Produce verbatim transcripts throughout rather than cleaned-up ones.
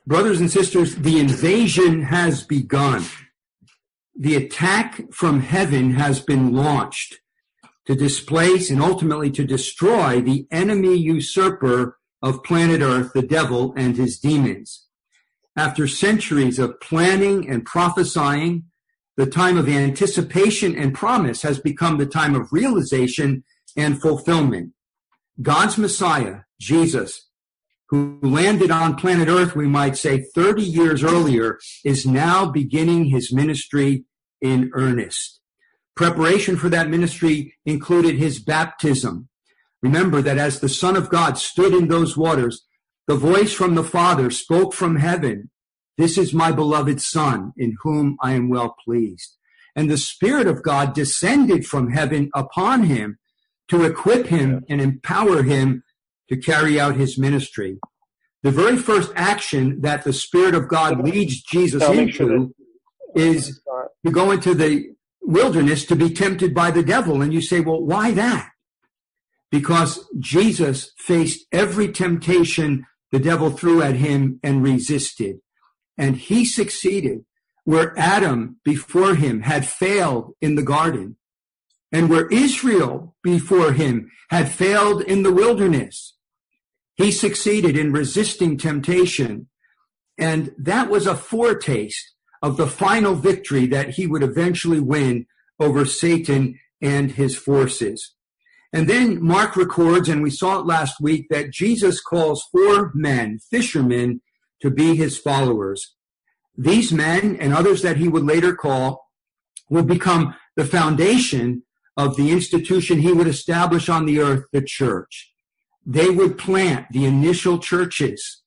Brothers and sisters, the invasion has begun. The attack from heaven has been launched to displace and ultimately to destroy the enemy usurper of planet Earth, the devil and his demons. After centuries of planning and prophesying, the time of anticipation and promise has become the time of realization and fulfillment. God's Messiah, Jesus, who landed on planet Earth, we might say, thirty years earlier, is now beginning his ministry in earnest. Preparation for that ministry included his baptism. Remember that as the Son of God stood in those waters, the voice from the Father spoke from heaven, "This is my beloved Son, in whom I am well pleased." And the Spirit of God descended from heaven upon him to equip him and empower him to carry out his ministry. The very first action that the Spirit of God leads Jesus into is to go into the wilderness to be tempted by the devil. And you say, well, why that? Because Jesus faced every temptation the devil threw at him and resisted. And he succeeded where Adam before him had failed in the garden, and where Israel before him had failed in the wilderness. He succeeded in resisting temptation, and that was a foretaste of the final victory that he would eventually win over Satan and his forces. And then Mark records, and we saw it last week, that Jesus calls four men, fishermen, to be his followers. These men and others that he would later call will become the foundation of the institution he would establish on the earth, the church. They would plant the initial churches,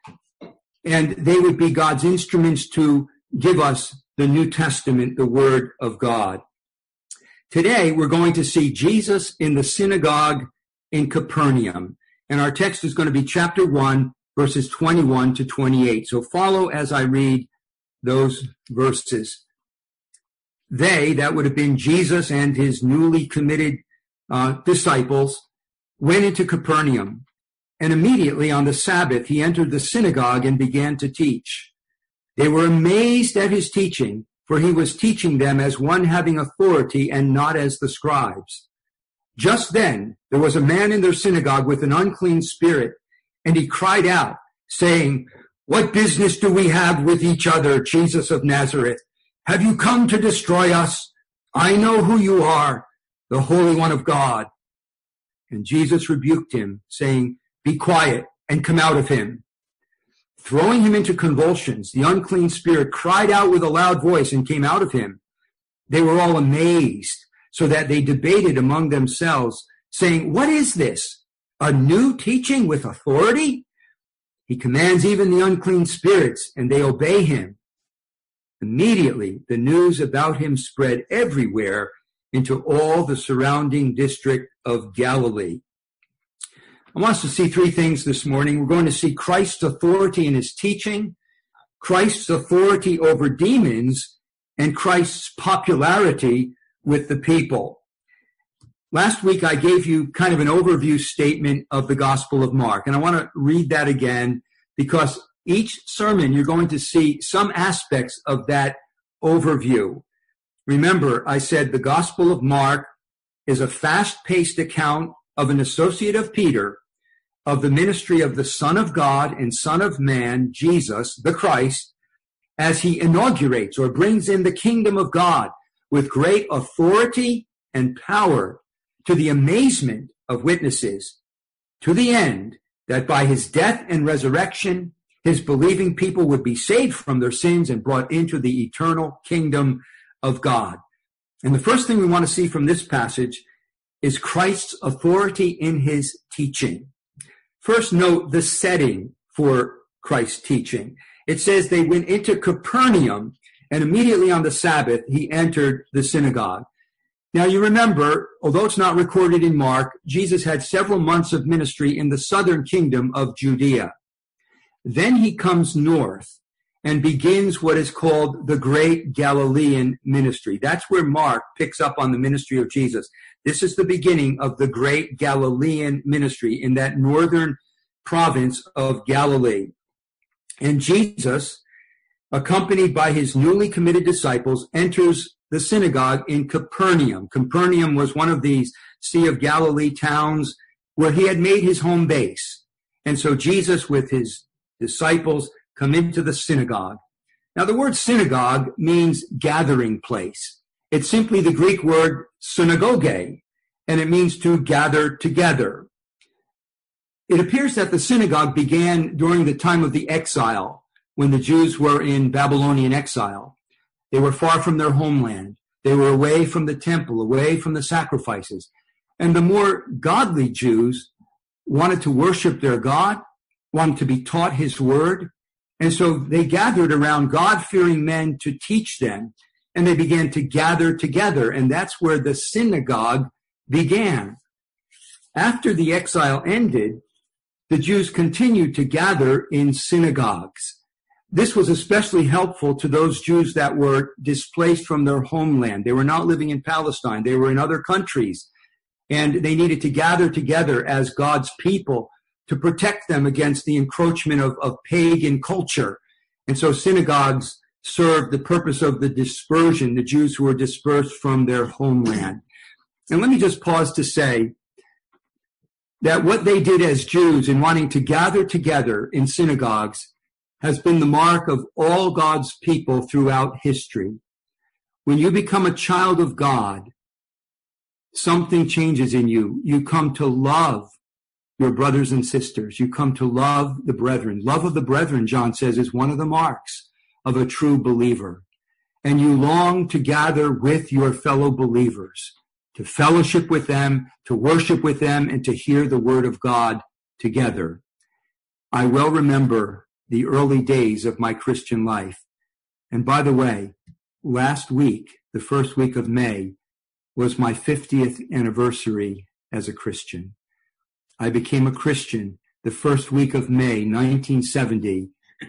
and they would be God's instruments to give us the New Testament, the Word of God. Today, we're going to see Jesus in the synagogue in Capernaum, and our text is going to be chapter one, verses twenty-one to twenty-eight. So follow as I read those verses. They, that would have been Jesus and his newly committed uh, disciples, went into Capernaum, and immediately on the Sabbath he entered the synagogue and began to teach. They were amazed at his teaching, for he was teaching them as one having authority and not as the scribes. Just then there was a man in their synagogue with an unclean spirit, and he cried out, saying, "What business do we have with each other, Jesus of Nazareth? Have you come to destroy us? I know who you are, the Holy One of God." And Jesus rebuked him, saying, "Be quiet and come out of him." Throwing him into convulsions, the unclean spirit cried out with a loud voice and came out of him. They were all amazed, so that they debated among themselves, saying, "What is this? A new teaching with authority? He commands even the unclean spirits, and they obey him." Immediately, the news about him spread everywhere into all the surrounding district of Galilee. I want us to see three things this morning. We're going to see Christ's authority in his teaching, Christ's authority over demons, and Christ's popularity with the people. Last week, I gave you kind of an overview statement of the Gospel of Mark, and I want to read that again because each sermon, you're going to see some aspects of that overview. Remember, I said the Gospel of Mark is a fast-paced account of an associate of Peter of the ministry of the Son of God and Son of Man, Jesus, the Christ, as he inaugurates or brings in the kingdom of God with great authority and power to the amazement of witnesses, to the end that by his death and resurrection, his believing people would be saved from their sins and brought into the eternal kingdom of God. And the first thing we want to see from this passage is Christ's authority in his teaching. First, note the setting for Christ's teaching. It says they went into Capernaum, and immediately on the Sabbath, he entered the synagogue. Now, you remember, although it's not recorded in Mark, Jesus had several months of ministry in the southern kingdom of Judea. Then he comes north and begins what is called the Great Galilean Ministry. That's where Mark picks up on the ministry of Jesus. This is the beginning of the Great Galilean Ministry in that northern province of Galilee. And Jesus, accompanied by his newly committed disciples, enters the synagogue in Capernaum. Capernaum was one of these Sea of Galilee towns where he had made his home base. And so Jesus, with his disciples, come into the synagogue. Now, the word synagogue means gathering place. It's simply the Greek word synagoge, and it means to gather together. It appears that the synagogue began during the time of the exile, when the Jews were in Babylonian exile. They were far from their homeland. They were away from the temple, away from the sacrifices. And the more godly Jews wanted to worship their God, wanted to be taught his word. And so they gathered around God-fearing men to teach them, and they began to gather together. And that's where the synagogue began. After the exile ended, the Jews continued to gather in synagogues. This was especially helpful to those Jews that were displaced from their homeland. They were not living in Palestine. They were in other countries. And they needed to gather together as God's people to protect them against the encroachment of, of pagan culture. And so synagogues served the purpose of the dispersion, the Jews who were dispersed from their homeland. And let me just pause to say that what they did as Jews in wanting to gather together in synagogues has been the mark of all God's people throughout history. When you become a child of God, something changes in you. You come to love your brothers and sisters. You come to love the brethren. Love of the brethren, John says, is one of the marks of a true believer. And you long to gather with your fellow believers, to fellowship with them, to worship with them, and to hear the word of God together. I well remember the early days of my Christian life. And by the way, last week, the first week of May, was my fiftieth anniversary as a Christian. I became a Christian the first week of May, nineteen seventy,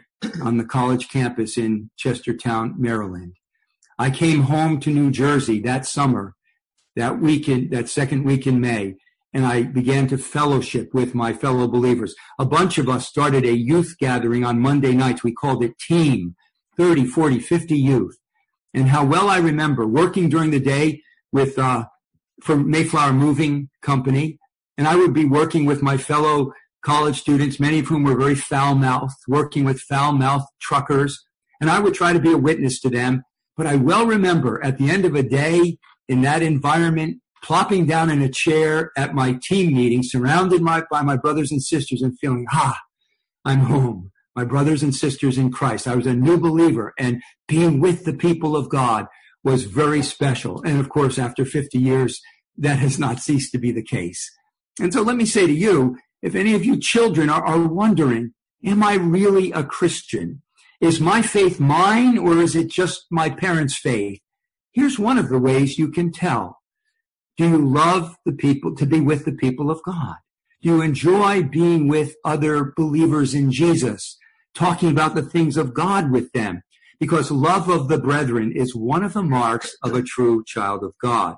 on the college campus in Chestertown, Maryland. I came home to New Jersey that summer, that weekend, that second week in May, and I began to fellowship with my fellow believers. A bunch of us started a youth gathering on Monday nights. We called it Team, thirty, forty, fifty youth. And how well I remember working during the day with uh, for Mayflower Moving Company, and I would be working with my fellow college students, many of whom were very foul-mouthed, working with foul-mouthed truckers, and I would try to be a witness to them. But I well remember at the end of a day in that environment, plopping down in a chair at my team meeting, surrounded my, by my brothers and sisters, and feeling, ha, I'm home. My brothers and sisters in Christ. I was a new believer, and being with the people of God was very special. And of course, after fifty years, that has not ceased to be the case. And so let me say to you, if any of you children are, are wondering, am I really a Christian? Is my faith mine, or is it just my parents' faith? Here's one of the ways you can tell. Do you love the people, to be with the people of God? Do you enjoy being with other believers in Jesus, talking about the things of God with them? Because love of the brethren is one of the marks of a true child of God.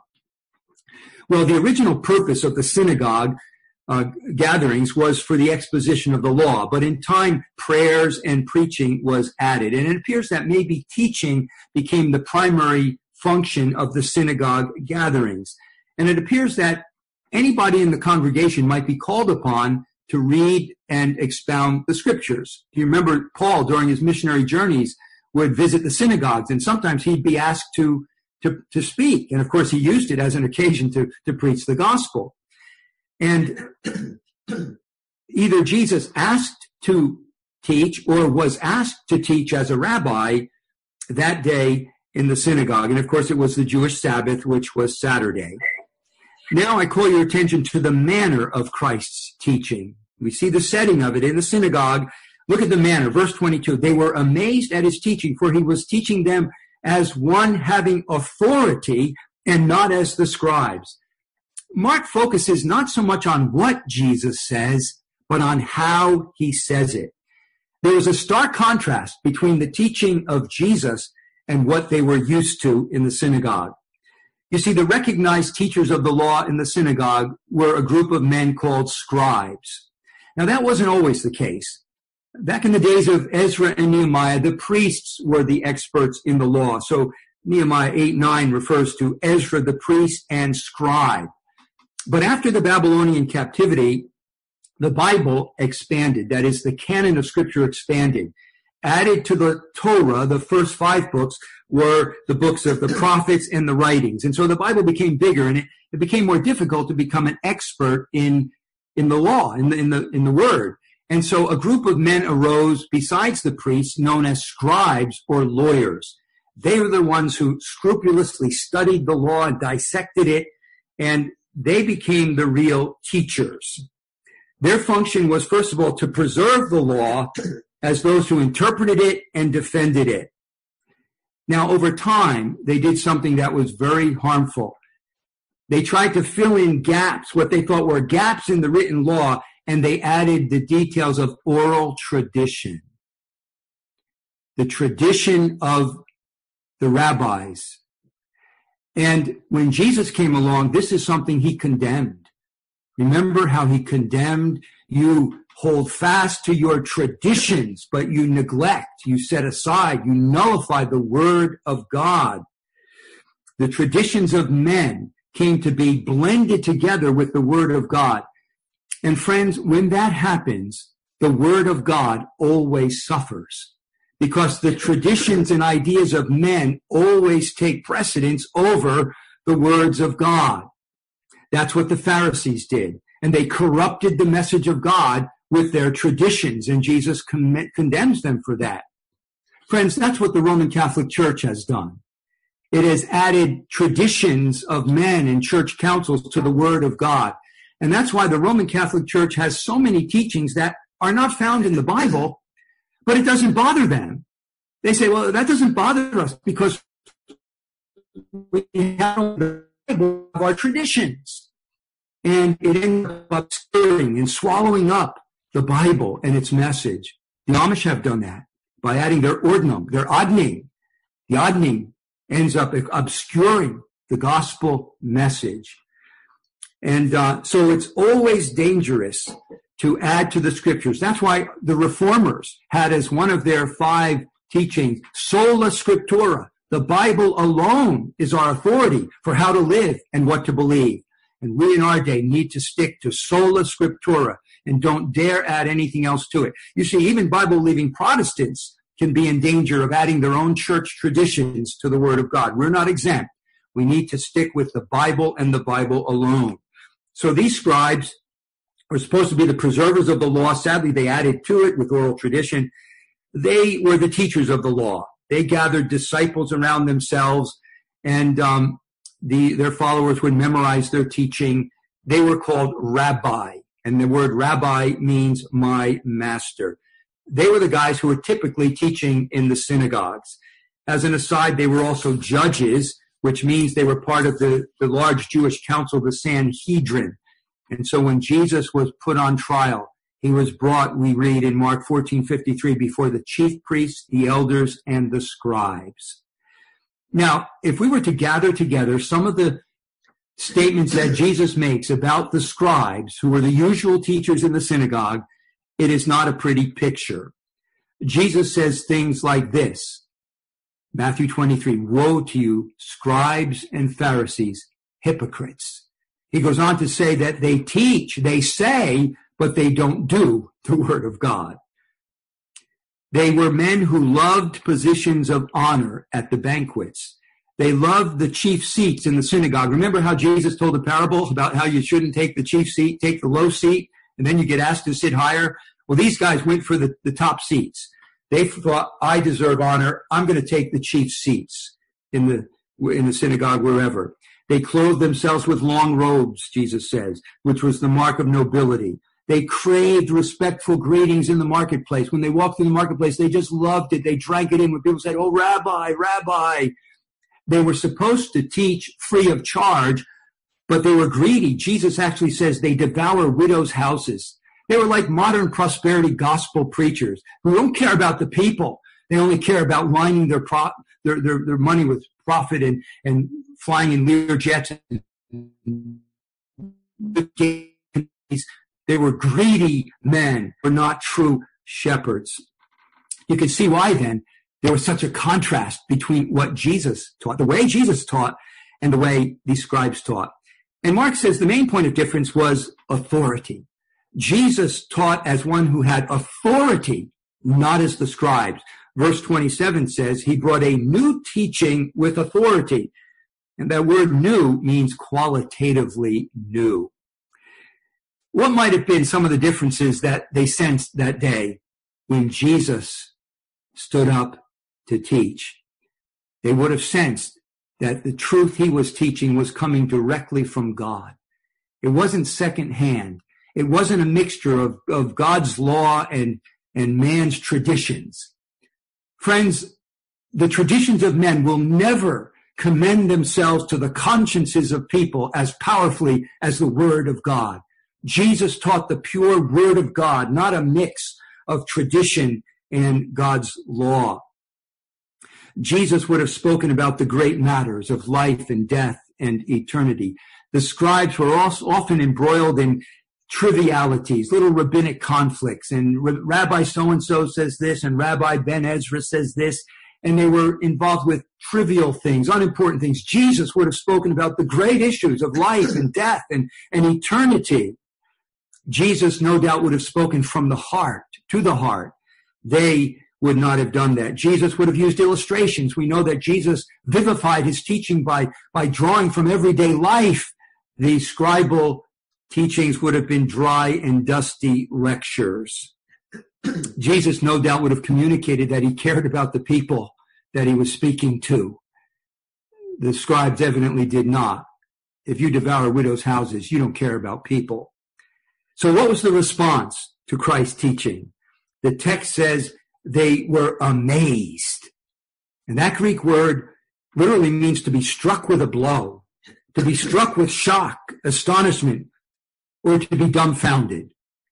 Well, the original purpose of the synagogue uh, gatherings was for the exposition of the law, but in time, prayers and preaching was added. And it appears that maybe teaching became the primary function of the synagogue gatherings. And it appears that anybody in the congregation might be called upon to read and expound the scriptures. Do you remember Paul, during his missionary journeys, would visit the synagogues, and sometimes he'd be asked to, to, to speak. And of course, he used it as an occasion to, to preach the gospel. And either Jesus asked to teach or was asked to teach as a rabbi that day in the synagogue. And of course, it was the Jewish Sabbath, which was Saturday. Now I call your attention to the manner of Christ's teaching. We see the setting of it in the synagogue. Look at the manner, verse twenty-two. They were amazed at his teaching, for he was teaching them as one having authority and not as the scribes. Mark focuses not so much on what Jesus says, but on how he says it. There is a stark contrast between the teaching of Jesus and what they were used to in the synagogue. You see, the recognized teachers of the law in the synagogue were a group of men called scribes. Now, that wasn't always the case. Back in the days of Ezra and Nehemiah, the priests were the experts in the law. So Nehemiah eight nine refers to Ezra the priest and scribe. But after the Babylonian captivity, the Bible expanded. That is, the canon of Scripture expanded. Added to the Torah, the first five books were the books of the prophets and the writings. And so the Bible became bigger, and it, it became more difficult to become an expert in, in the law, in the, in the, in the word. And so a group of men arose besides the priests, known as scribes or lawyers. They were the ones who scrupulously studied the law and dissected it, and they became the real teachers. Their function was, first of all, to preserve the law as those who interpreted it and defended it. Now, over time, they did something that was very harmful. They tried to fill in gaps, what they thought were gaps in the written law, and they added the details of oral tradition. The tradition of the rabbis. And when Jesus came along, this is something he condemned. Remember how he condemned, you hold fast to your traditions, but you neglect, you set aside, you nullify the word of God. The traditions of men came to be blended together with the word of God. And friends, when that happens, the word of God always suffers, because the traditions and ideas of men always take precedence over the words of God. That's what the Pharisees did. And they corrupted the message of God with their traditions, and Jesus con- condemns them for that. Friends, that's what the Roman Catholic Church has done. It has added traditions of men and church councils to the word of God. And that's why the Roman Catholic Church has so many teachings that are not found in the Bible, but it doesn't bother them. They say, well, that doesn't bother us because we have the Bible of our traditions. And it ends up obscuring and swallowing up the Bible and its message. The Amish have done that by adding their ordinum, their odning. The odning ends up obscuring the gospel message. And uh, so it's always dangerous to add to the scriptures. That's why the Reformers had as one of their five teachings, sola scriptura. The Bible alone is our authority for how to live and what to believe. And we in our day need to stick to sola scriptura and don't dare add anything else to it. You see, even Bible-believing Protestants can be in danger of adding their own church traditions to the Word of God. We're not exempt. We need to stick with the Bible and the Bible alone. So these scribes were supposed to be the preservers of the law. Sadly, they added to it with oral tradition. They were the teachers of the law. They gathered disciples around themselves, and um, the, their followers would memorize their teaching. They were called rabbi, and the word rabbi means my master. They were the guys who were typically teaching in the synagogues. As an aside, they were also judges, which means they were part of the, the large Jewish council, the Sanhedrin. And so when Jesus was put on trial, he was brought, we read in Mark fourteen fifty-three, before the chief priests, the elders, and the scribes. Now, if we were to gather together some of the statements that Jesus makes about the scribes, who were the usual teachers in the synagogue, it is not a pretty picture. Jesus says things like this, Matthew twenty-three, woe to you, scribes and Pharisees, hypocrites. He goes on to say that they teach, they say, but they don't do the word of God. They were men who loved positions of honor at the banquets. They loved the chief seats in the synagogue. Remember how Jesus told the parable about how you shouldn't take the chief seat, take the low seat, and then you get asked to sit higher? Well, these guys went for the, the top seats. They thought, I deserve honor. I'm going to take the chief seats in the, in the synagogue, wherever. They clothed themselves with long robes, Jesus says, which was the mark of nobility. They craved respectful greetings in the marketplace. When they walked through the marketplace, they just loved it. They drank it in when people said, oh, Rabbi, Rabbi. They were supposed to teach free of charge, but they were greedy. Jesus actually says they devour widows' houses. They were like modern prosperity gospel preachers who don't care about the people. They only care about lining their pro- their, their, their money with profit and, and flying in Lear jets. They were greedy men, were not true shepherds. You can see why then there was such a contrast between what Jesus taught, the way Jesus taught, and the way these scribes taught. And Mark says the main point of difference was authority. Jesus taught as one who had authority, not as the scribes. Verse twenty-seven says he brought a new teaching with authority. And that word new means qualitatively new. What might have been some of the differences that they sensed that day when Jesus stood up to teach? They would have sensed that the truth he was teaching was coming directly from God. It wasn't secondhand. It wasn't a mixture of, of God's law and, and man's traditions. Friends, the traditions of men will never commend themselves to the consciences of people as powerfully as the Word of God. Jesus taught the pure Word of God, not a mix of tradition and God's law. Jesus would have spoken about the great matters of life and death and eternity. The scribes were also often embroiled in trivialities, little rabbinic conflicts, and Rabbi so-and-so says this, and Rabbi Ben Ezra says this, and they were involved with trivial things, unimportant things. Jesus would have spoken about the great issues of life and death and, and eternity. Jesus, no doubt, would have spoken from the heart, to the heart. They would not have done that. Jesus would have used illustrations. We know that Jesus vivified his teaching by, by drawing from everyday life. The scribal teachings would have been dry and dusty lectures. Jesus, no doubt, would have communicated that he cared about the people that he was speaking to. The scribes evidently did not. If you devour widows' houses, you don't care about people. So what was the response to Christ's teaching? The text says they were amazed. And that Greek word literally means to be struck with a blow, to be struck with shock, astonishment, or to be dumbfounded.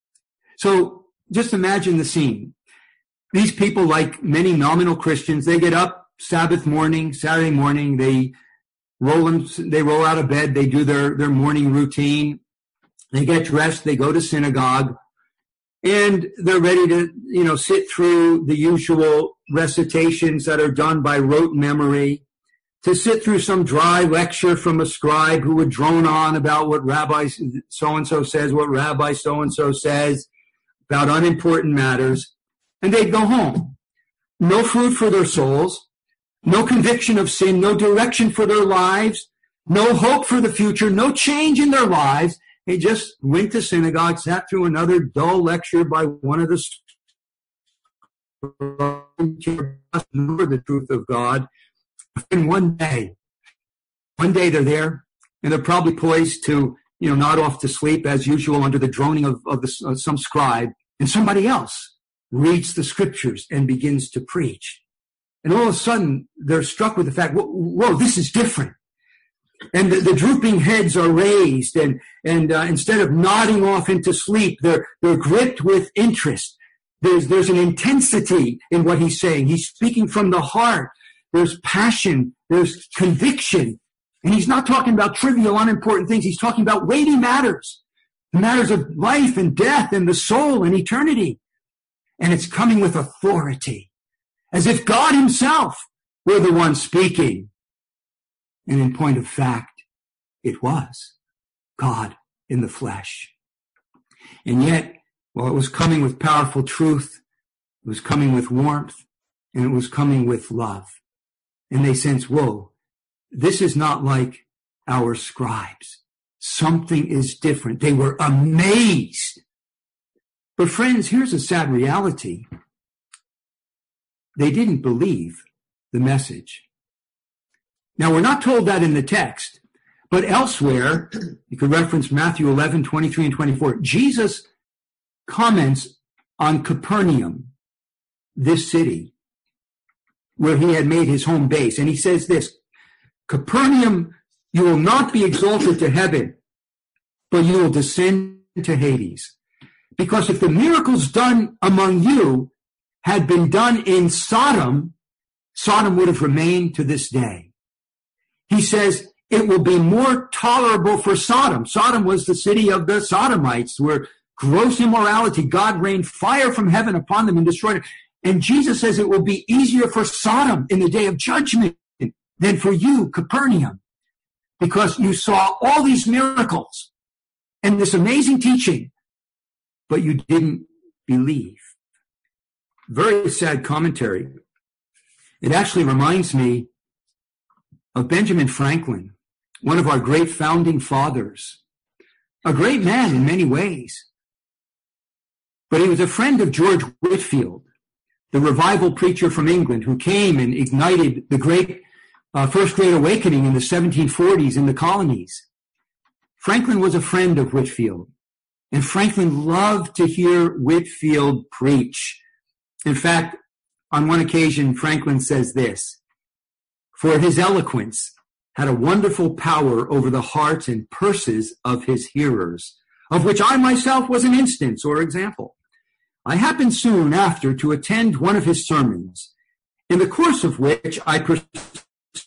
So just imagine the scene. These people, like many nominal Christians, they get up Sabbath morning, Saturday morning, they roll them, they roll out of bed, they do their, their morning routine, they get dressed, they go to synagogue, and they're ready to, you know, sit through the usual recitations that are done by rote memory, to sit through some dry lecture from a scribe who would drone on about what Rabbi so-and-so says, what Rabbi so-and-so says, about unimportant matters, and they'd go home. No food for their souls, no conviction of sin, no direction for their lives, no hope for the future, no change in their lives. They just went to synagogue, sat through another dull lecture by one of the the truth of God. And one day, one day they're there, and they're probably poised to, you know, nod off to sleep as usual under the droning of, of, the, of some scribe, and somebody else reads the scriptures and begins to preach. And all of a sudden, they're struck with the fact, whoa, whoa this is different. And the, the drooping heads are raised, and, and uh, instead of nodding off into sleep, they're, they're gripped with interest. There's, there's an intensity in what he's saying. He's speaking from the heart. There's passion. There's conviction. And he's not talking about trivial, unimportant things. He's talking about weighty matters, the matters of life and death and the soul and eternity. And it's coming with authority, as if God himself were the one speaking. And in point of fact, it was God in the flesh. And yet, while it was coming with powerful truth, it was coming with warmth, and it was coming with love. And they sense, whoa, this is not like our scribes. Something is different. They were amazed. But friends, here's a sad reality. They didn't believe the message. Now, we're not told that in the text, but elsewhere, you could reference Matthew eleven, twenty-three and twenty-four. Jesus comments on Capernaum, this city, where he had made his home base. And he says this, Capernaum, you will not be exalted to heaven, but you will descend to Hades. Because if the miracles done among you had been done in Sodom, Sodom would have remained to this day. He says it will be more tolerable for Sodom. Sodom was the city of the Sodomites, where gross immorality. God rained fire from heaven upon them and destroyed it. And Jesus says it will be easier for Sodom in the day of judgment than for you, Capernaum, because you saw all these miracles and this amazing teaching, but you didn't believe. Very sad commentary. It actually reminds me of Benjamin Franklin, one of our great founding fathers, a great man in many ways. But he was a friend of George Whitefield, the revival preacher from England who came and ignited the great uh, First Great Awakening in the seventeen forties in the colonies. Franklin was a friend of Whitefield, and Franklin loved to hear Whitefield preach. In fact, on one occasion, Franklin says this, "For his eloquence had a wonderful power over the hearts and purses of his hearers, of which I myself was an instance or example. I happened soon after to attend one of his sermons, in the course of which I perceived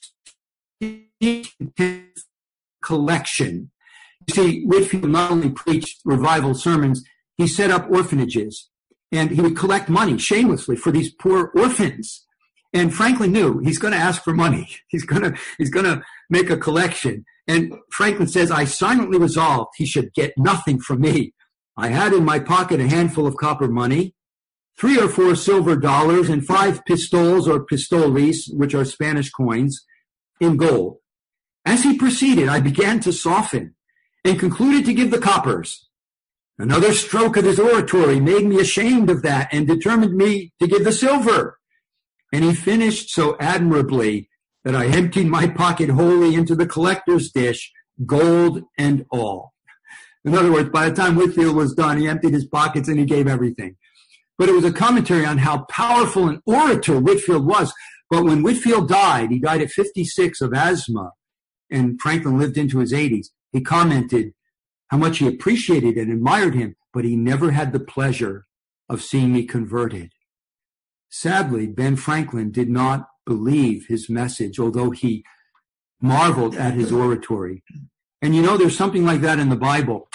his collection." You see, Whitefield not only preached revival sermons, he set up orphanages, and he would collect money shamelessly for these poor orphans. And Franklin knew he's going to ask for money. He's going to, he's going to make a collection. And Franklin says, "I silently resolved he should get nothing from me. I had in my pocket a handful of copper money, three or four silver dollars, and five pistoles or pistoles, which are Spanish coins, in gold. As he proceeded, I began to soften and concluded to give the coppers. Another stroke of his oratory made me ashamed of that and determined me to give the silver. And he finished so admirably that I emptied my pocket wholly into the collector's dish, gold and all." In other words, by the time Whitefield was done, he emptied his pockets and he gave everything. But it was a commentary on how powerful an orator Whitefield was. But when Whitefield died, he died at fifty-six of asthma, and Franklin lived into his eighties. He commented how much he appreciated and admired him, but he never had the pleasure of seeing me converted. Sadly, Ben Franklin did not believe his message, although he marveled at his oratory. And you know, there's something like that in the Bible.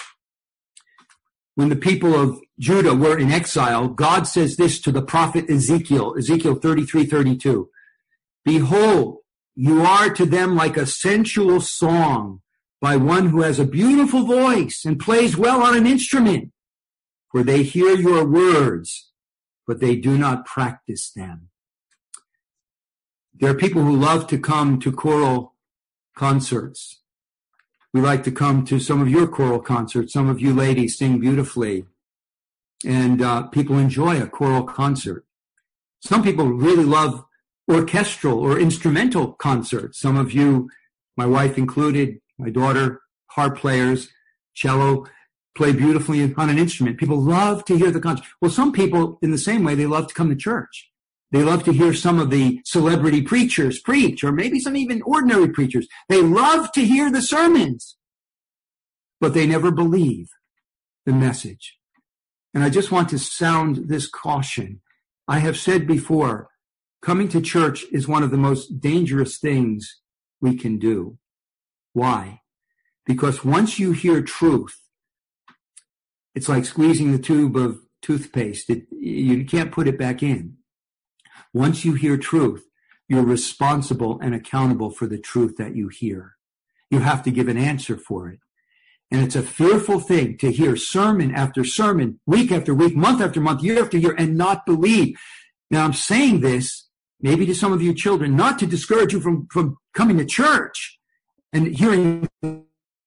When the people of Judah were in exile, God says this to the prophet Ezekiel, Ezekiel thirty-three thirty-two. "Behold, you are to them like a sensual song by one who has a beautiful voice and plays well on an instrument. For they hear your words, but they do not practice them." There are people who love to come to choral concerts. We like to come to some of your choral concerts. Some of you ladies sing beautifully, and uh, people enjoy a choral concert. Some people really love orchestral or instrumental concerts. Some of you, my wife included, my daughter, harp players, cello, play beautifully on an instrument. People love to hear the concert. Well, some people, in the same way, they love to come to church. They love to hear some of the celebrity preachers preach, or maybe some even ordinary preachers. They love to hear the sermons, but they never believe the message. And I just want to sound this caution. I have said before, coming to church is one of the most dangerous things we can do. Why? Because once you hear truth, it's like squeezing the tube of toothpaste. It, you can't put it back in. Once you hear truth, you're responsible and accountable for the truth that you hear. You have to give an answer for it. And it's a fearful thing to hear sermon after sermon, week after week, month after month, year after year, and not believe. Now, I'm saying this, maybe to some of you children, not to discourage you from, from coming to church and hearing the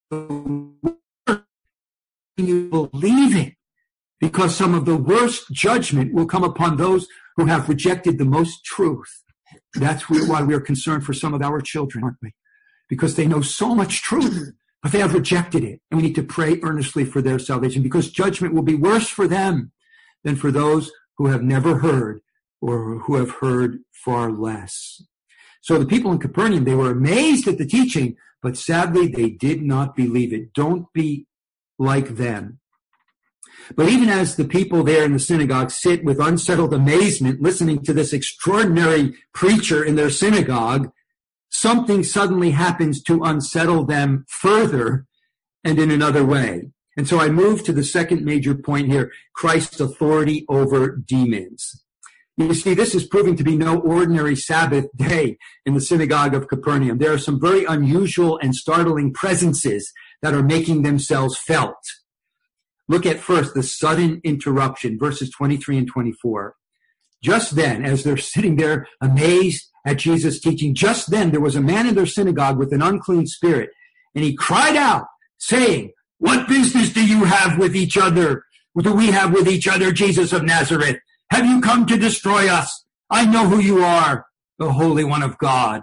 word. You believe it, because some of the worst judgment will come upon those who have rejected the most truth. That's why we are concerned for some of our children, aren't we? Because they know so much truth, but they have rejected it. And we need to pray earnestly for their salvation, because judgment will be worse for them than for those who have never heard or who have heard far less. So the people in Capernaum, they were amazed at the teaching, but sadly they did not believe it. Don't be like them. But even as the people there in the synagogue sit with unsettled amazement listening to this extraordinary preacher in their synagogue, something suddenly happens to unsettle them further and in another way. And so I move to the second major point here, Christ's authority over demons. You see, this is proving to be no ordinary Sabbath day in the synagogue of Capernaum. There are some very unusual and startling presences that are making themselves felt. Look at first the sudden interruption, verses twenty-three and twenty-four. Just then, as they're sitting there amazed at Jesus' teaching, just then there was a man in their synagogue with an unclean spirit, and he cried out, saying, "What business do you have with each other? What do we have with each other, Jesus of Nazareth? Have you come to destroy us? I know who you are, the Holy One of God."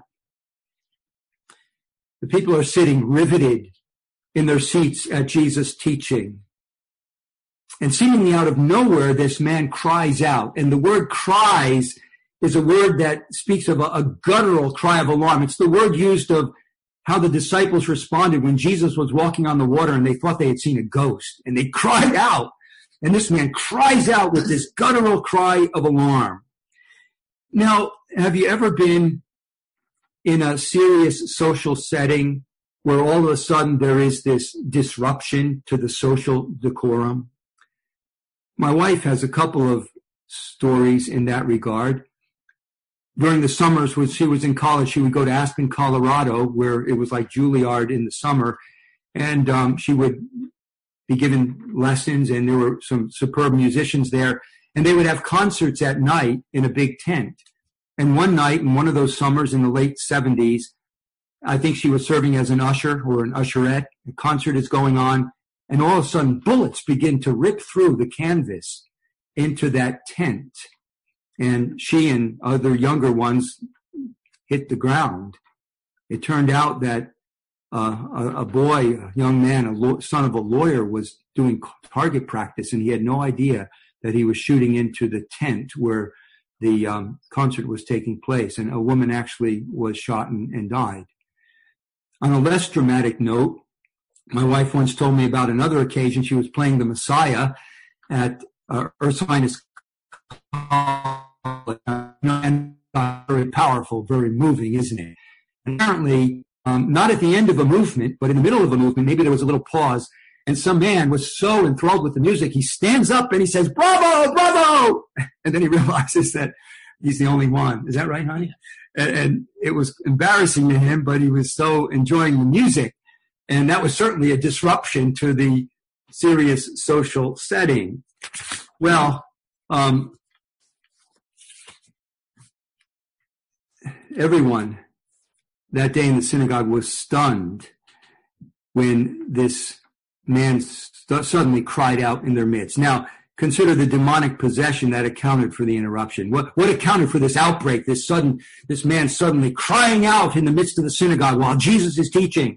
The people are sitting riveted in their seats at Jesus' teaching. And seemingly out of nowhere, this man cries out. And the word cries is a word that speaks of a, a guttural cry of alarm. It's the word used of how the disciples responded when Jesus was walking on the water and they thought they had seen a ghost. And they cried out. And this man cries out with this guttural cry of alarm. Now, have you ever been in a serious social setting where all of a sudden there is this disruption to the social decorum? My wife has a couple of stories in that regard. During the summers when she was in college, she would go to Aspen, Colorado, where it was like Juilliard in the summer, and um, she would be given lessons, and there were some superb musicians there, and they would have concerts at night in a big tent. And one night, in one of those summers in the late seventies, I think she was serving as an usher or an usherette. The concert is going on, and all of a sudden, bullets begin to rip through the canvas into that tent. And she and other younger ones hit the ground. It turned out that uh, a, a boy, a young man, a lo- son of a lawyer, was doing target practice, and he had no idea that he was shooting into the tent where the um, concert was taking place. And a woman actually was shot and, and died. On a less dramatic note, my wife once told me about another occasion. She was playing the Messiah at uh, Ursinus College, and uh, very powerful, very moving, isn't it? And apparently, um, not at the end of a movement, but in the middle of a movement, maybe there was a little pause, and some man was so enthralled with the music, he stands up and he says, "Bravo, bravo!" And then he realizes that he's the only one. Is that right, honey? And, and it was embarrassing to him, but he was so enjoying the music. And that was certainly a disruption to the serious social setting. Well, um, everyone that day in the synagogue was stunned when this man st- suddenly cried out in their midst. Now, consider the demonic possession that accounted for the interruption. What, what accounted for this outbreak, this sudden, this man suddenly crying out in the midst of the synagogue while Jesus is teaching?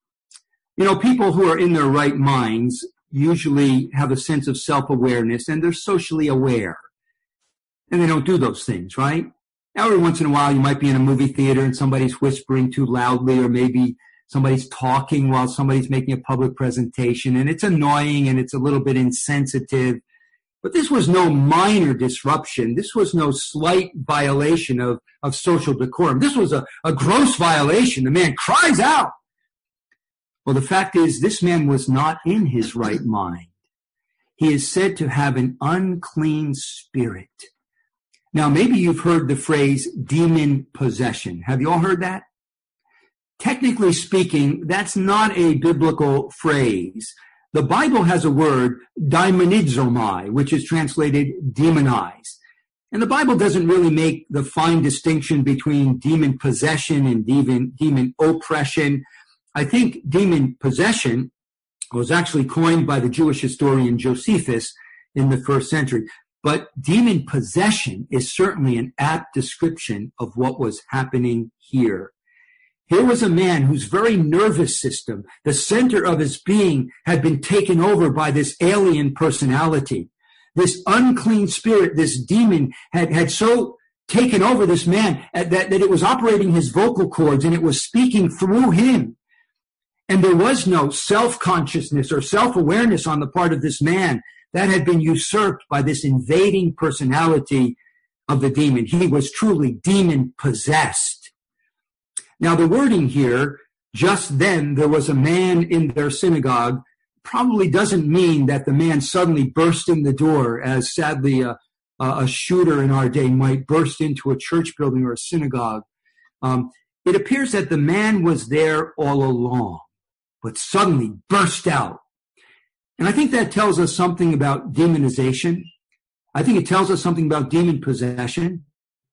You know, people who are in their right minds usually have a sense of self-awareness, and they're socially aware. And they don't do those things, right? Now, every once in a while, you might be in a movie theater and somebody's whispering too loudly, or maybe somebody's talking while somebody's making a public presentation, and it's annoying and it's a little bit insensitive. But this was no minor disruption. This was no slight violation of, of social decorum. This was a, a gross violation. The man cries out. Well, the fact is, this man was not in his right mind. He is said to have an unclean spirit. Now, maybe you've heard the phrase demon possession. Have you all heard that? Technically speaking, that's not a biblical phrase. The Bible has a word, daimonizomai, which is translated demonize. And the Bible doesn't really make the fine distinction between demon possession and demon, demon oppression. I think demon possession was actually coined by the Jewish historian Josephus in the first century. But demon possession is certainly an apt description of what was happening here. Here was a man whose very nervous system, the center of his being, had been taken over by this alien personality. This unclean spirit, this demon, had, had so taken over this man that, that it was operating his vocal cords, and it was speaking through him. And there was no self-consciousness or self-awareness on the part of this man. That had been usurped by this invading personality of the demon. He was truly demon-possessed. Now, the wording here, just then there was a man in their synagogue probably doesn't mean that the man suddenly burst in the door, as sadly a, a shooter in our day might burst into a church building or a synagogue. Um, it appears that the man was there all along, but suddenly burst out. And I think that tells us something about demonization. I think it tells us something about demon possession.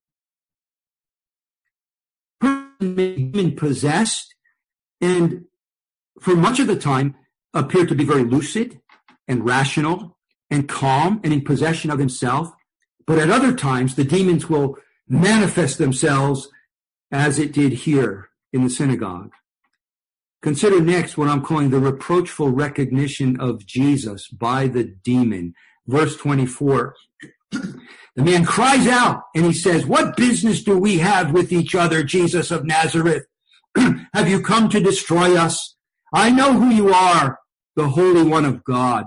Demon possessed, and for much of the time appeared to be very lucid and rational and calm and in possession of himself. But at other times, the demons will manifest themselves as it did here in the synagogue. Consider next what I'm calling the reproachful recognition of Jesus by the demon. Verse twenty-four. The man cries out and he says, "What business do we have with each other, Jesus of Nazareth? Have you come to destroy us? I know who you are, the Holy One of God."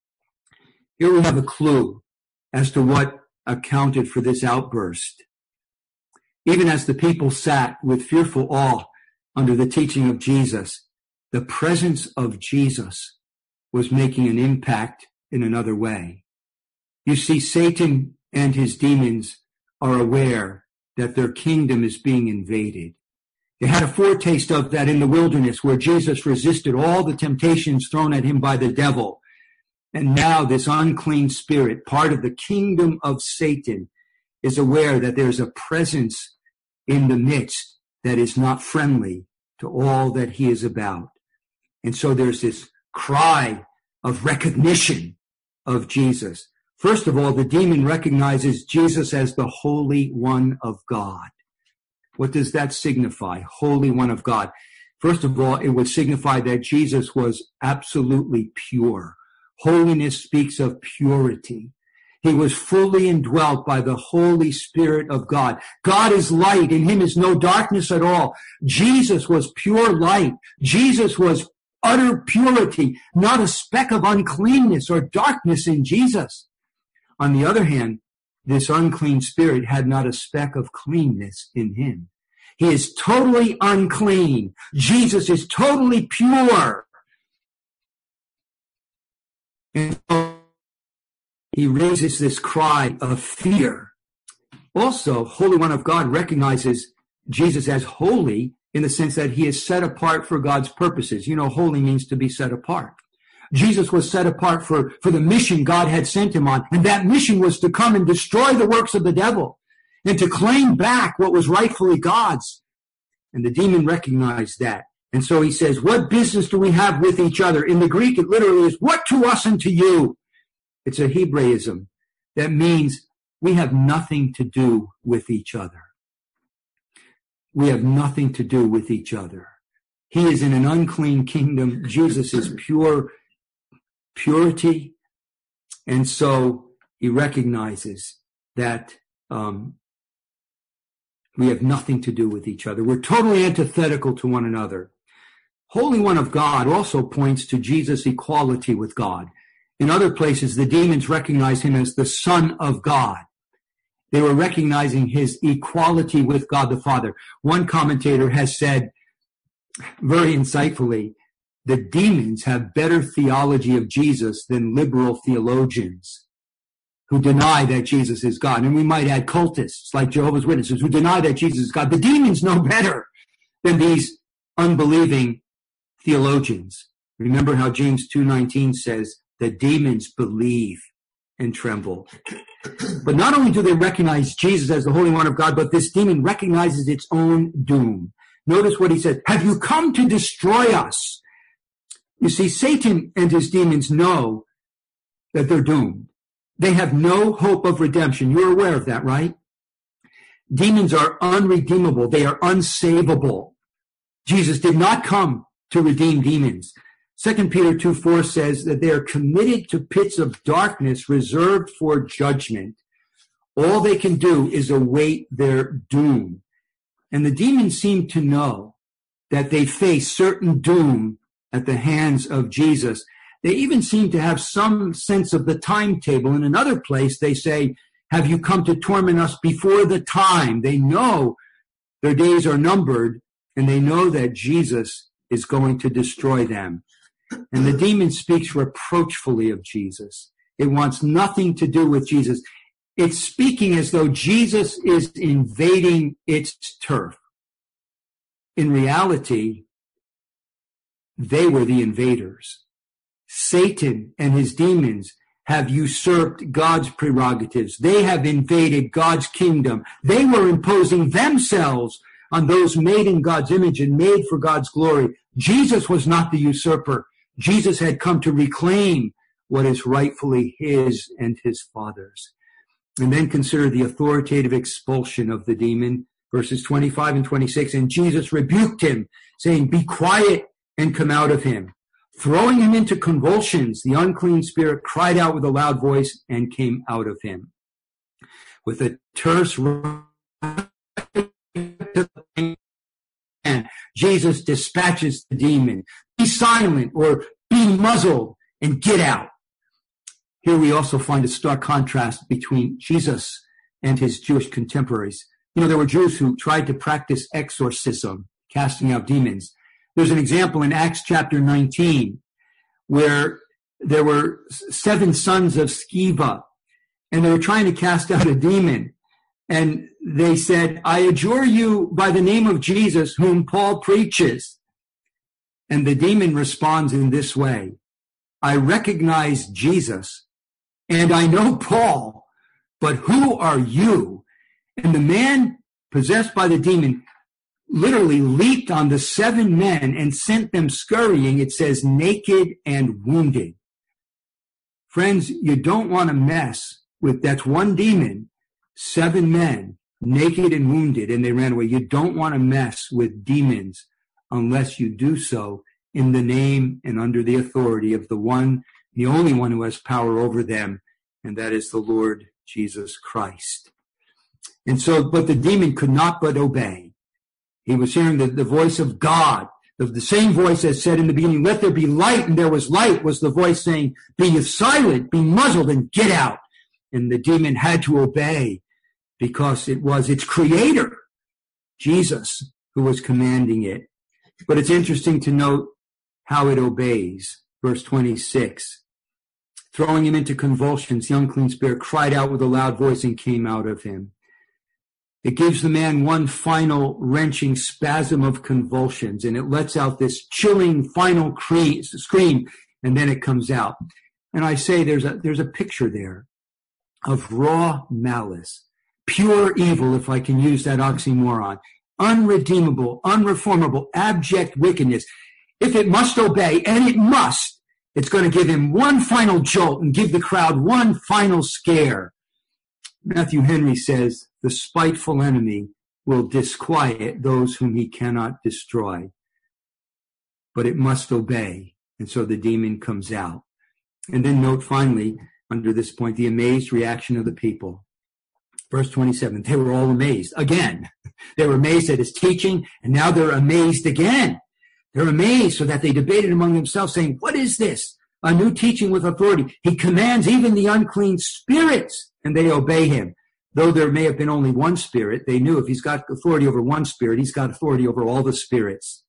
Here we have a clue as to what accounted for this outburst. Even as the people sat with fearful awe under the teaching of Jesus, the presence of Jesus was making an impact in another way. You see, Satan and his demons are aware that their kingdom is being invaded. They had a foretaste of that in the wilderness, where Jesus resisted all the temptations thrown at him by the devil. And now this unclean spirit, part of the kingdom of Satan, is aware that there's a presence in the midst that is not friendly to all that he is about. And so there's this cry of recognition of Jesus. First of all, the demon recognizes Jesus as the Holy One of God. What does that signify? Holy One of God. First of all, it would signify that Jesus was absolutely pure. Holiness speaks of purity. He was fully indwelt by the Holy Spirit of God. God is light. In him is no darkness at all. Jesus was pure light. Jesus was utter purity, not a speck of uncleanness or darkness in Jesus. On the other hand, this unclean spirit had not a speck of cleanness in him. He is totally unclean. Jesus is totally pure. And so he raises this cry of fear. Also, Holy One of God recognizes Jesus as holy in the sense that he is set apart for God's purposes. You know, holy means to be set apart. Jesus was set apart for, for the mission God had sent him on, and that mission was to come and destroy the works of the devil and to claim back what was rightfully God's. And the demon recognized that. And so he says, "What business do we have with each other?" In the Greek, it literally is, "What to us and to you?" It's a Hebraism that means we have nothing to do with each other. We have nothing to do with each other. He is in an unclean kingdom. Jesus is pure purity. And so he recognizes that um, we have nothing to do with each other. We're totally antithetical to one another. Holy One of God also points to Jesus' equality with God. In other places, the demons recognize him as the Son of God. They were recognizing his equality with God the Father. One commentator has said very insightfully, the demons have better theology of Jesus than liberal theologians who deny that Jesus is God. And we might add cultists like Jehovah's Witnesses who deny that Jesus is God. The demons know better than these unbelieving theologians. Remember how James two nineteen says, the demons believe and tremble. But not only do they recognize Jesus as the Holy One of God, but this demon recognizes its own doom. Notice what he says, "Have you come to destroy us?" You see, Satan and his demons know that they're doomed. They have no hope of redemption. You're aware of that, right? Demons are unredeemable. They are unsavable. Jesus did not come to redeem demons. Second Peter two four says that they are committed to pits of darkness reserved for judgment. All they can do is await their doom. And the demons seem to know that they face certain doom at the hands of Jesus. They even seem to have some sense of the timetable. In another place, they say, "Have you come to torment us before the time?" They know their days are numbered, and they know that Jesus is going to destroy them. And the demon speaks reproachfully of Jesus. It wants nothing to do with Jesus. It's speaking as though Jesus is invading its turf. In reality, they were the invaders. Satan and his demons have usurped God's prerogatives. They have invaded God's kingdom. They were imposing themselves on those made in God's image and made for God's glory. Jesus was not the usurper. Jesus had come to reclaim what is rightfully his and his Father's. And then consider the authoritative expulsion of the demon, verses twenty-five and twenty-six. And Jesus rebuked him, saying, "Be quiet and come out of him." Throwing him into convulsions, the unclean spirit cried out with a loud voice and came out of him. With a terse Jesus dispatches the demon. Be silent or be muzzled and get out. Here we also find a stark contrast between Jesus and his Jewish contemporaries. You know, there were Jews who tried to practice exorcism, casting out demons. There's an example in Acts chapter nineteen where there were seven sons of Sceva, and they were trying to cast out a demon. And they said, "I adjure you by the name of Jesus, whom Paul preaches." And the demon responds in this way: "I recognize Jesus, and I know Paul, but who are you?" And the man possessed by the demon literally leaped on the seven men and sent them scurrying, it says, naked and wounded. Friends, you don't want to mess with, that's one demon, seven men, naked and wounded, and they ran away. You don't want to mess with demons unless you do so in the name and under the authority of the one, the only one who has power over them, and that is the Lord Jesus Christ. And so, but the demon could not but obey. He was hearing the, the voice of God, the, the same voice that said in the beginning, "Let there be light," and there was light, was the voice saying, "Be silent, be muzzled, and get out." And the demon had to obey because it was its creator, Jesus, who was commanding it. But it's interesting to note how it obeys. Verse twenty-six, throwing him into convulsions, the unclean spirit cried out with a loud voice and came out of him. It gives the man one final wrenching spasm of convulsions, and it lets out this chilling final cre- scream, and then it comes out. And I say there's a, there's a picture there of raw malice, pure evil, if I can use that oxymoron, unredeemable, unreformable, abject wickedness. If it must obey, and it must, it's going to give him one final jolt and give the crowd one final scare. Matthew Henry says, "The spiteful enemy will disquiet those whom he cannot destroy." But it must obey. And so the demon comes out. And then note finally, under this point, the amazed reaction of the people. Verse twenty-seven, they were all amazed. Again, they were amazed at his teaching, and now they're amazed again. They're amazed so that they debated among themselves, saying, "What is this? A new teaching with authority. He commands even the unclean spirits, and they obey him." Though there may have been only one spirit, they knew if he's got authority over one spirit, he's got authority over all the spirits.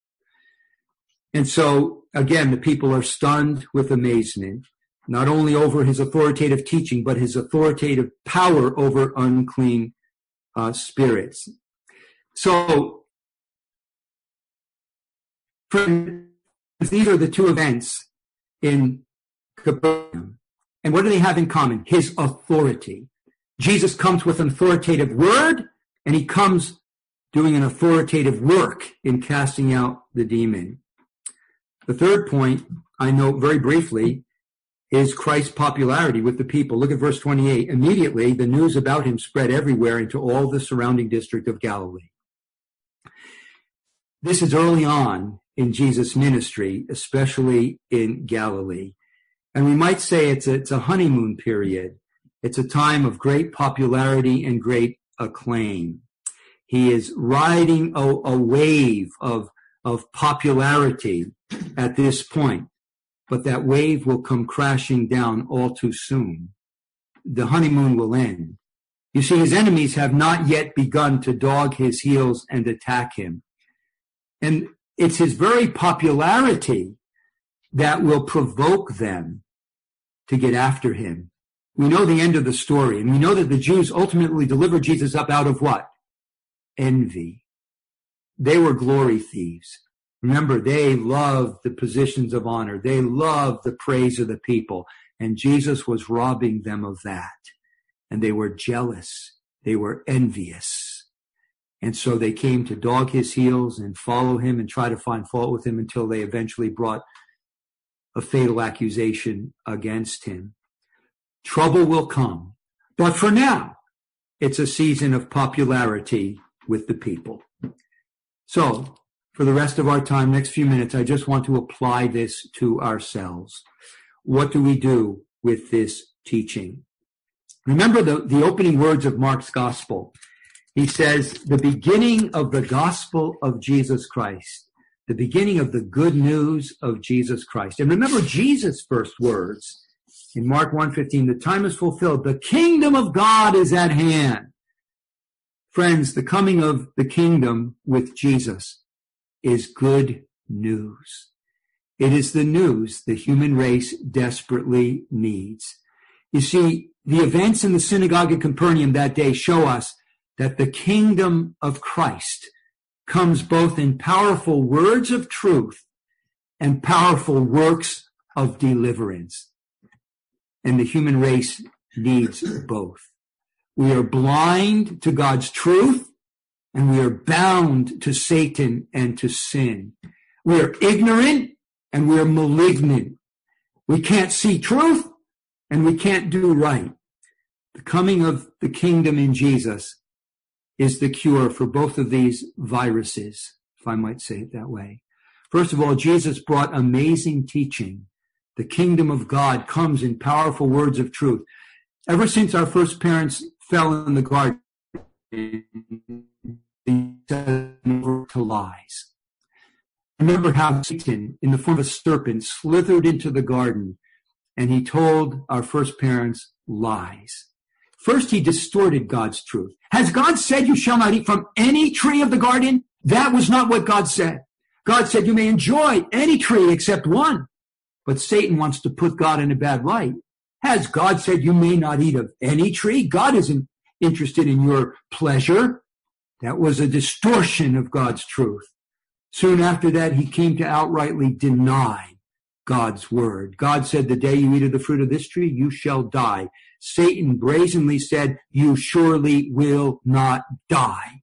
And so, again, the people are stunned with amazement, not only over his authoritative teaching, but his authoritative power over unclean uh, spirits. So, friends, these are the two events in Capernaum. And what do they have in common? His authority. Jesus comes with an authoritative word, and he comes doing an authoritative work in casting out the demon. The third point I note very briefly is Christ's popularity with the people. Look at verse twenty-eight. Immediately, the news about him spread everywhere into all the surrounding district of Galilee. This is early on in Jesus' ministry, especially in Galilee. And we might say it's a, it's a honeymoon period. It's a time of great popularity and great acclaim. He is riding a, a wave of, of popularity at this point, but that wave will come crashing down all too soon. The honeymoon will end. You see, his enemies have not yet begun to dog his heels and attack him. And it's his very popularity that will provoke them to get after him. We know the end of the story, and we know that the Jews ultimately delivered Jesus up out of what? Envy. They were glory thieves. Remember, they loved the positions of honor. They loved the praise of the people, and Jesus was robbing them of that. And they were jealous. They were envious. And so they came to dog his heels and follow him and try to find fault with him until they eventually brought a fatal accusation against him. Trouble will come. But for now, it's a season of popularity with the people. So, for the rest of our time, next few minutes, I just want to apply this to ourselves. What do we do with this teaching? Remember the, the opening words of Mark's gospel. He says, the beginning of the gospel of Jesus Christ, the beginning of the good news of Jesus Christ. And remember Jesus' first words in Mark one fifteen, the time is fulfilled. The kingdom of God is at hand. Friends, the coming of the kingdom with Jesus is good news. It is the news the human race desperately needs. You see, the events in the synagogue at Capernaum that day show us that the kingdom of Christ comes both in powerful words of truth and powerful works of deliverance. And the human race needs both. We are blind to God's truth, and we are bound to Satan and to sin. We are ignorant, and we are malignant. We can't see truth, and we can't do right. The coming of the kingdom in Jesus is the cure for both of these viruses, if I might say it that way. First of all, Jesus brought amazing teaching. The kingdom of God comes in powerful words of truth. Ever since our first parents fell in the garden, they said over to lies. Remember how Satan, in the form of a serpent, slithered into the garden, and he told our first parents lies. First, he distorted God's truth. Has God said you shall not eat from any tree of the garden? That was not what God said. God said you may enjoy any tree except one. But Satan wants to put God in a bad light. Has God said you may not eat of any tree? God isn't interested in your pleasure. That was a distortion of God's truth. Soon after that, he came to outrightly deny God's word. God said, the day you eat of the fruit of this tree, you shall die. Satan brazenly said, you surely will not die.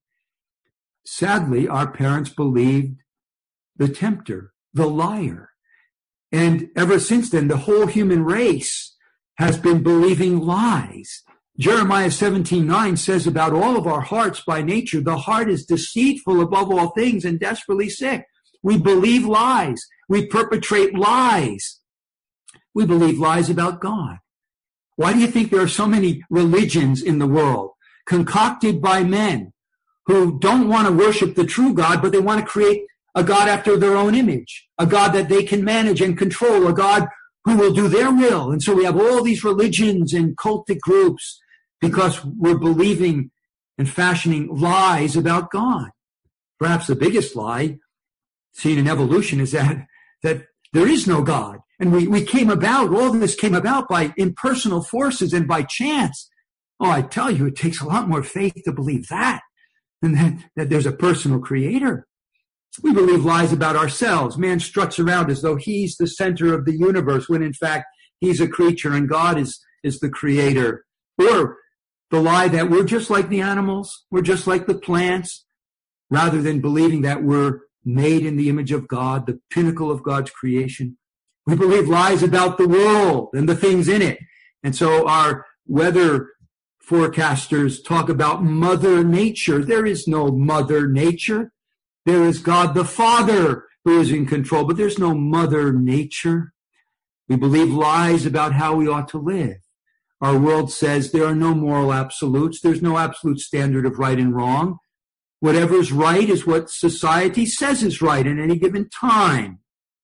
Sadly, our parents believed the tempter, the liar. And ever since then, the whole human race has been believing lies. Jeremiah seventeen nine says about all of our hearts by nature, the heart is deceitful above all things and desperately sick. We believe lies. We perpetrate lies. We believe lies about God. Why do you think there are so many religions in the world concocted by men who don't want to worship the true God, but they want to create a God after their own image, a God that they can manage and control, a God who will do their will? And so we have all these religions and cultic groups because we're believing and fashioning lies about God. Perhaps the biggest lie seen in evolution is that, that there is no God. And we, we came about, all of this came about by impersonal forces and by chance. Oh, I tell you, it takes a lot more faith to believe that than that, that there's a personal creator. We believe lies about ourselves. Man struts around as though he's the center of the universe, when in fact he's a creature and God is, is the creator. Or the lie that we're just like the animals, we're just like the plants, rather than believing that we're made in the image of God, the pinnacle of God's creation. We believe lies about the world and the things in it. And so our weather forecasters talk about Mother Nature. There is no Mother Nature. There is God the Father who is in control, but there's no Mother Nature. We believe lies about how we ought to live. Our world says there are no moral absolutes. There's no absolute standard of right and wrong. Whatever's right is what society says is right at any given time.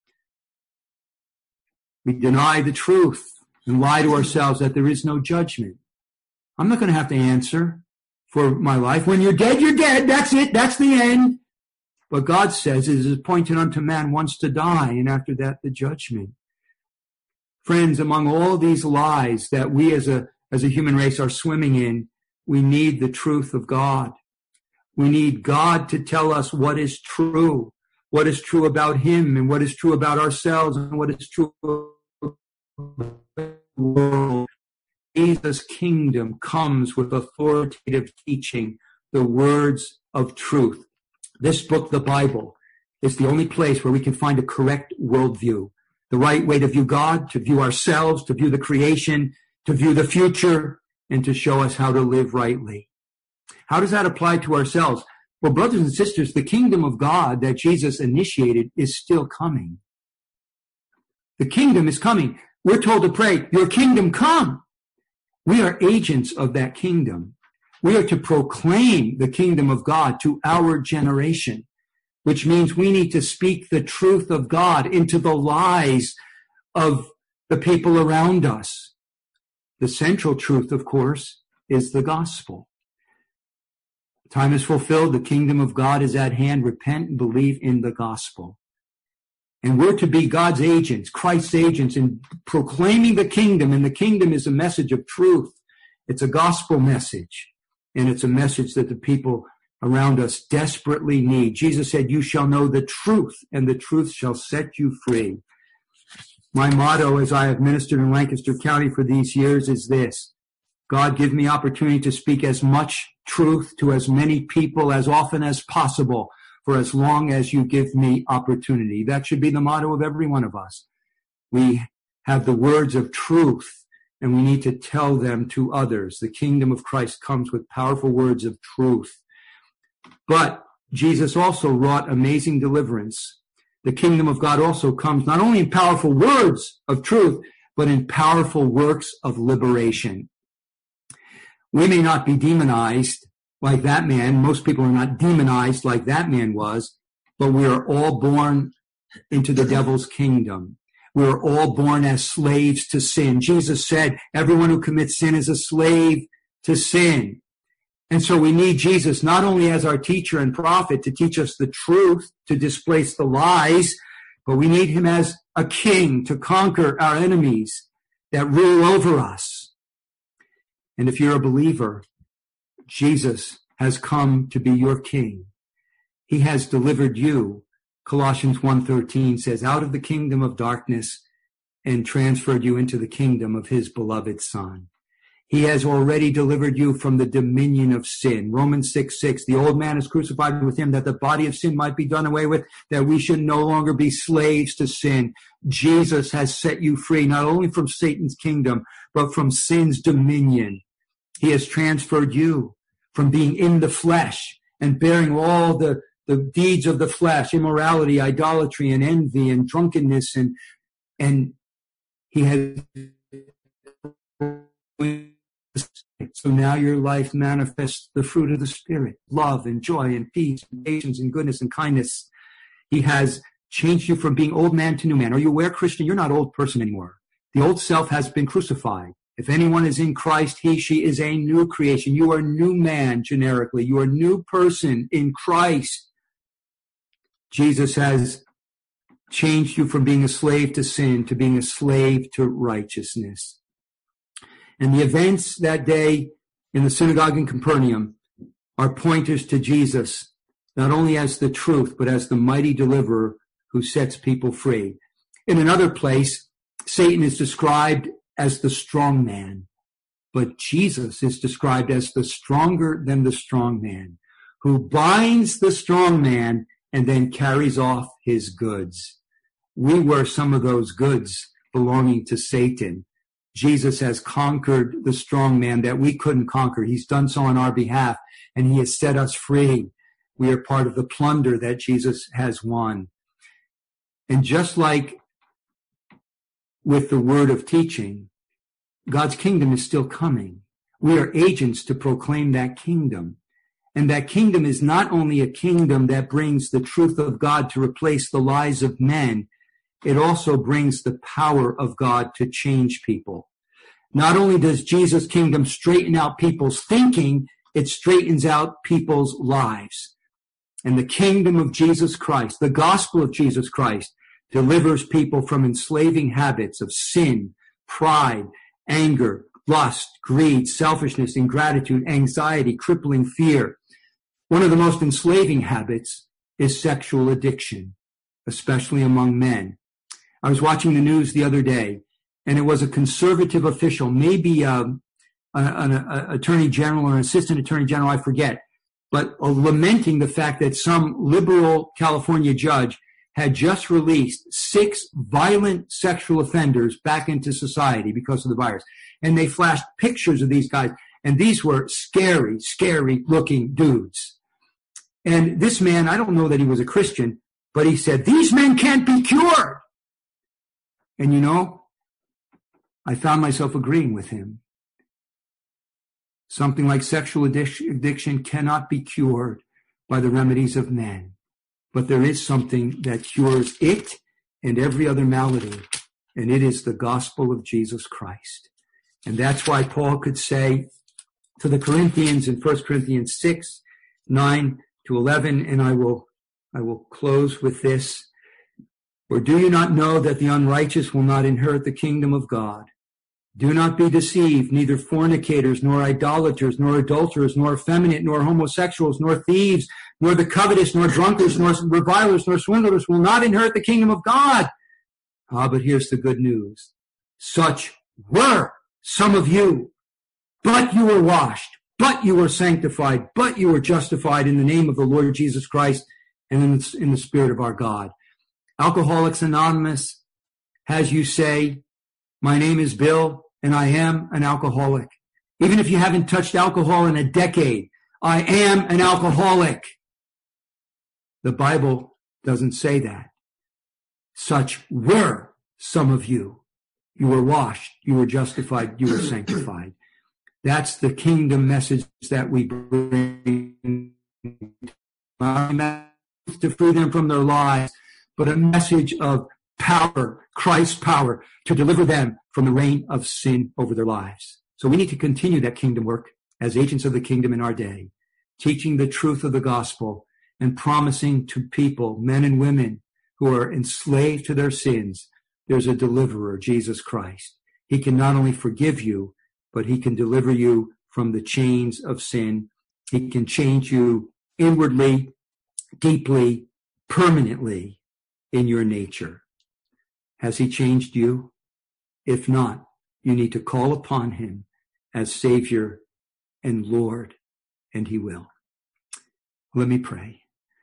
We deny the truth and lie to ourselves that there is no judgment. I'm not going to have to answer for my life. When you're dead, you're dead. That's it. That's the end. But God says it is appointed unto man once to die, and after that the judgment. Friends, among all these lies that we as a, as a human race are swimming in, we need the truth of God. We need God to tell us what is true, what is true about him, and what is true about ourselves, and what is true about the world. Jesus' kingdom comes with authoritative teaching, the words of truth. This book, the Bible, is the only place where we can find a correct worldview, the right way to view God, to view ourselves, to view the creation, to view the future, and to show us how to live rightly. How does that apply to ourselves? Well, brothers and sisters, the kingdom of God that Jesus initiated is still coming. The kingdom is coming. We're told to pray, your kingdom come. We are agents of that kingdom. We are to proclaim the kingdom of God to our generation, which means we need to speak the truth of God into the lies of the people around us. The central truth, of course, is the gospel. Time is fulfilled. The kingdom of God is at hand. Repent and believe in the gospel. And we're to be God's agents, Christ's agents in proclaiming the kingdom. And the kingdom is a message of truth. It's a gospel message. And it's a message that the people around us desperately need. Jesus said, you shall know the truth, and the truth shall set you free. My motto as I have ministered in Lancaster County for these years is this: God, give me opportunity to speak as much truth to as many people as often as possible for as long as you give me opportunity. That should be the motto of every one of us. We have the words of truth, and we need to tell them to others. The kingdom of Christ comes with powerful words of truth. But Jesus also wrought amazing deliverance. The kingdom of God also comes not only in powerful words of truth, but in powerful works of liberation. We may not be demonized like that man. Most people are not demonized like that man was, but we are all born into the devil's kingdom. We are all born as slaves to sin. Jesus said, everyone who commits sin is a slave to sin. And so we need Jesus not only as our teacher and prophet to teach us the truth, to displace the lies, but we need him as a king to conquer our enemies that rule over us. And if you're a believer, Jesus has come to be your king. He has delivered you. Colossians one thirteen says, out of the kingdom of darkness and transferred you into the kingdom of his beloved Son. He has already delivered you from the dominion of sin. Romans six six, the old man is crucified with him that the body of sin might be done away with, that we should no longer be slaves to sin. Jesus has set you free, not only from Satan's kingdom, but from sin's dominion. He has transferred you from being in the flesh and bearing all the, the deeds of the flesh, immorality, idolatry, and envy, and drunkenness, and, and he has. So now your life manifests the fruit of the Spirit, love and joy and peace and patience and goodness and kindness. He has changed you from being old man to new man. Are you aware, Christian? You're not an old person anymore. The old self has been crucified. If anyone is in Christ, he, she is a new creation. You are a new man, generically. You are a new person in Christ. Jesus has changed you from being a slave to sin to being a slave to righteousness. And the events that day in the synagogue in Capernaum are pointers to Jesus, not only as the truth, but as the mighty deliverer who sets people free. In another place, Satan is described as the strong man, but Jesus is described as the stronger than the strong man, who binds the strong man and then carries off his goods. We were some of those goods belonging to Satan. Jesus has conquered the strong man that we couldn't conquer. He's done so on our behalf, and he has set us free. We are part of the plunder that Jesus has won. And just like with the word of teaching, God's kingdom is still coming. We are agents to proclaim that kingdom. And that kingdom is not only a kingdom that brings the truth of God to replace the lies of men, it also brings the power of God to change people. Not only does Jesus' kingdom straighten out people's thinking, it straightens out people's lives. And the kingdom of Jesus Christ, the gospel of Jesus Christ, delivers people from enslaving habits of sin, pride, anger, lust, greed, selfishness, ingratitude, anxiety, crippling fear. One of the most enslaving habits is sexual addiction, especially among men. I was watching the news the other day, and it was a conservative official, maybe um, an, an attorney general or an assistant attorney general, I forget, but uh, lamenting the fact that some liberal California judge had just released six violent sexual offenders back into society because of the virus. And they flashed pictures of these guys, and these were scary, scary looking dudes. And this man, I don't know that he was a Christian, but he said, these men can't be cured. And you know, I found myself agreeing with him. Something like sexual addiction cannot be cured by the remedies of men. But there is something that cures it and every other malady, and it is the gospel of Jesus Christ. And that's why Paul could say to the Corinthians in First Corinthians six, nine to eleven, and I will, I will close with this. Or do you not know that the unrighteous will not inherit the kingdom of God? Do not be deceived, neither fornicators, nor idolaters, nor adulterers, nor effeminate, nor homosexuals, nor thieves, nor the covetous, nor drunkards, nor revilers, nor swindlers will not inherit the kingdom of God. Ah, but here's the good news. Such were some of you, but you were washed, but you were sanctified, but you were justified in the name of the Lord Jesus Christ and in the, in the Spirit of our God. Alcoholics Anonymous has you say, my name is Bill, and I am an alcoholic. Even if you haven't touched alcohol in a decade, I am an alcoholic. The Bible doesn't say that. Such were some of you. You were washed, you were justified, you were sanctified. That's the kingdom message that we bring to free them from their lives, but a message of power, Christ's power, to deliver them from the reign of sin over their lives. So we need to continue that kingdom work as agents of the kingdom in our day, teaching the truth of the gospel and promising to people, men and women who are enslaved to their sins, there's a deliverer, Jesus Christ. He can not only forgive you, but he can deliver you from the chains of sin. He can change you inwardly, deeply, permanently in your nature. Has he changed you? If not, you need to call upon him as Savior and Lord, and he will. Let me pray.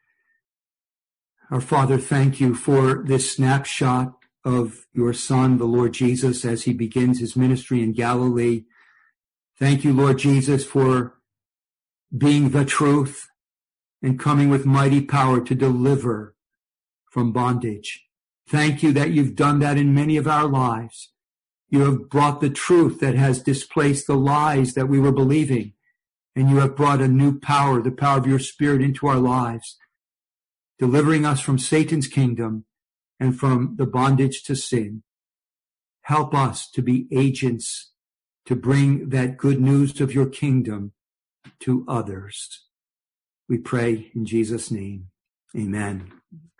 Our Father, thank you for this snapshot of your Son, the Lord Jesus, as he begins his ministry in Galilee. Thank you, Lord Jesus, for being the truth and coming with mighty power to deliver from bondage. Thank you that you've done that in many of our lives. You have brought the truth that has displaced the lies that we were believing, and you have brought a new power, the power of your Spirit, into our lives, delivering us from Satan's kingdom and from the bondage to sin. Help us to be agents to bring that good news of your kingdom to others. We pray in Jesus' name. Amen.